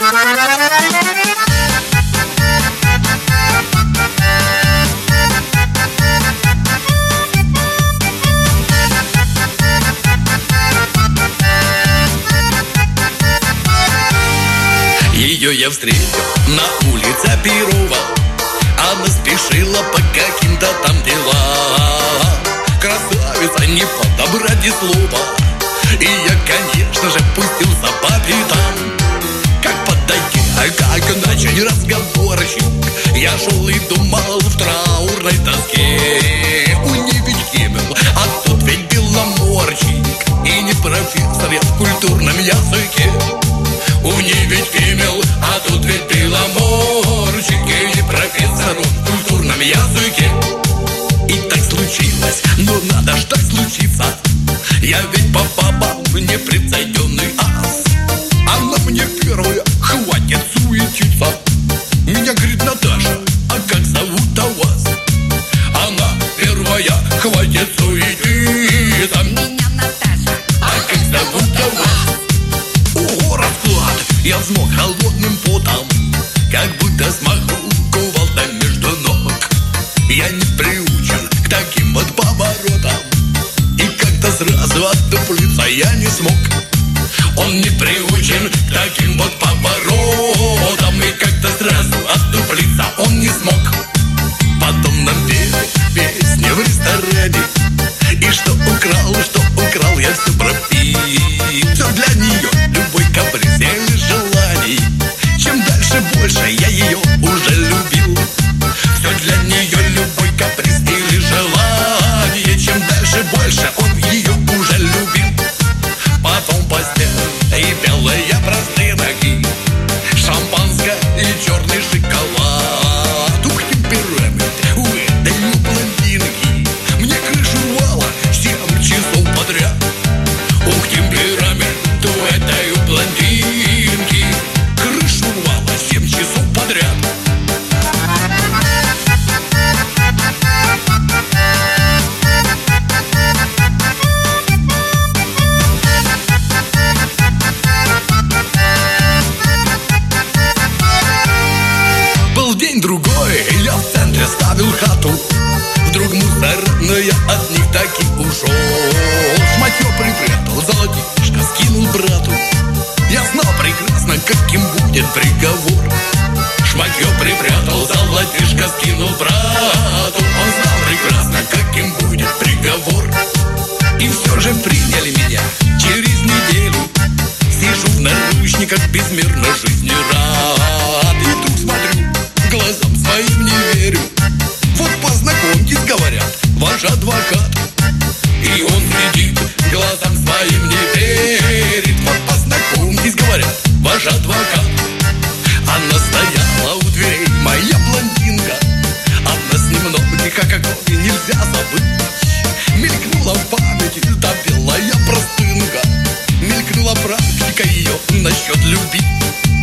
Ее я встретил на улице Перова. Она спешила по каким-то там делам. Красавица, не подобрать и слова. И я, конечно же, пустился по пятам. Как подойти, как начать разговорчик. Я шел и думал в траурной тоске. У ней ведь Химмел, а тут ведь Беломорчик. И не профессор я в культурном языке. У ней ведь Химмел, а тут ведь Беломорчик. И не профессор в культурном языке. И так случилось, но надо ж так случиться. Я ведь по бабам непрецеденный ас. Она мне первая, хватит суетиться. Меня говорит: Наташа, а как зовут-то вас? Она первая, хватит суетиться. Меня Наташа. А как зовут-то вас? Ого, расклад! Я взмок холодным потом, как будто смаху кувалда между ног. Я не приучен к таким вот поворотам, и как-то сразу отдуплиться я не смог. Он не приучен к таким вот поворотам, и как-то сразу отдуплиться он не смог. Потом нам пели песни в ресторане, и что украл, я все пропил. Все для нее, любой каприз или желаний. Чем дальше, больше я ее уже любил. Все для нее, любой каприз или желание. Чем дальше, больше он ее уже любил. Потом постель и белые простынки, шампанское и черный шоколад. Ух, темперамент у этой блондинки, мне крышу рвало 7 часов подряд. Ух, темперамент у этой блондинки, крышу рвало 7 часов подряд. День-другой, я в центре ставил хату. Вдруг мусорная от них таки ушел. Шматье припрятал, золотишко скинул брату. Я знал прекрасно, каким будет приговор. Шматье припрятал, золотишко скинул брату. Он знал прекрасно, каким будет приговор. И все же приняли меня через неделю. Сижу в наручниках, безмерно жизни рад. И тут смотрю, глазам своим не верю. Вот познакомьтесь, говорят, ваш адвокат. И он сидит, глазам своим не верит. Вот познакомьтесь, говорят, ваш адвокат. Она стояла у дверей, моя блондинка. Одна с немного, как огонь, нельзя забыть. Мелькнула в памяти, та белая простынка. Мелькнула практика ее насчет любви.